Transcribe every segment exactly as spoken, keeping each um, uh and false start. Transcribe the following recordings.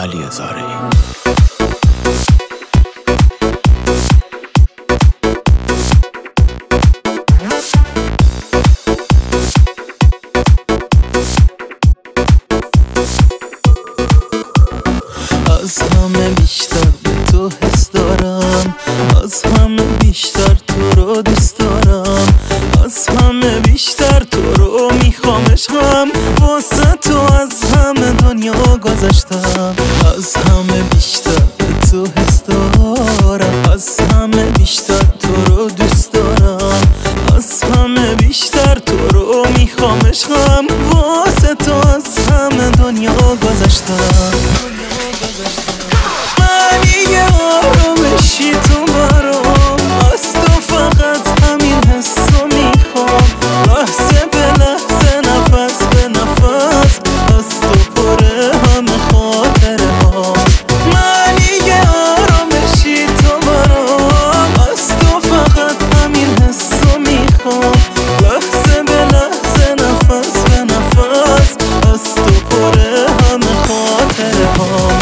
علی هزاره‌ای. از همه بیشتر به تو حس دارم، از همه بیشتر تو رو دوست دارم، از همه بیشتر تو رو میخوامش هم واسه تو از همه دنیا گذاشتم. از همه بیشتر به تو حس دارم، از همه بیشتر تو رو دوست دارم، از همه بیشتر تو رو میخوامش هم واسه تو از همه دنیا گذاشتم. من یه آرامشی تو برام، از تو فقط همین حسو میخوام، لحظه به لحظه نفس به نفس از تو پره همه خاطره ها. من یه آرامشی تو برام، از تو فقط همین حسو میخوام، لحظه به لحظه نفس به نفس از تو پره همه خاطره ها.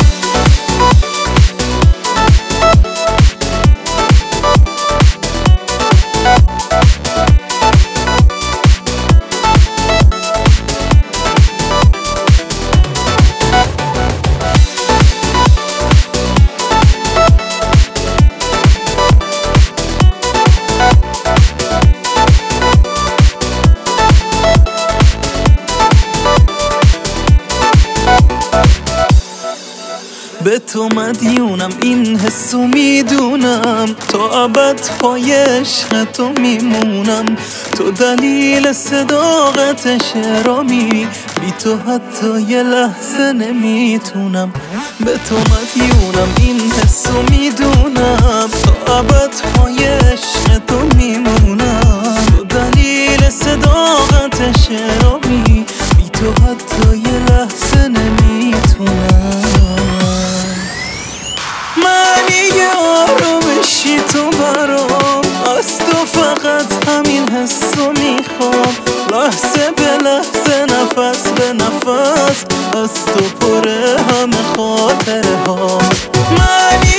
به تو مدیونم، این حسو میدونم، تا ابد پای عشق تو میمونم، تو دلیل صداقت شعرامی، بی تو حتی یه لحظه نمیتونم. به تو مدیونم، این حسو میدونم، تا ابد پای عشق تو میمونم، تو دلیل صداقت شعرامی، بی تو حتی یه لحظه نمیتونم. من یه آرامشی تو برام، از تو فقط همین حسو میخوام، لحظه به لحظه نفس به نفس از تو پره همه خاطره ها. من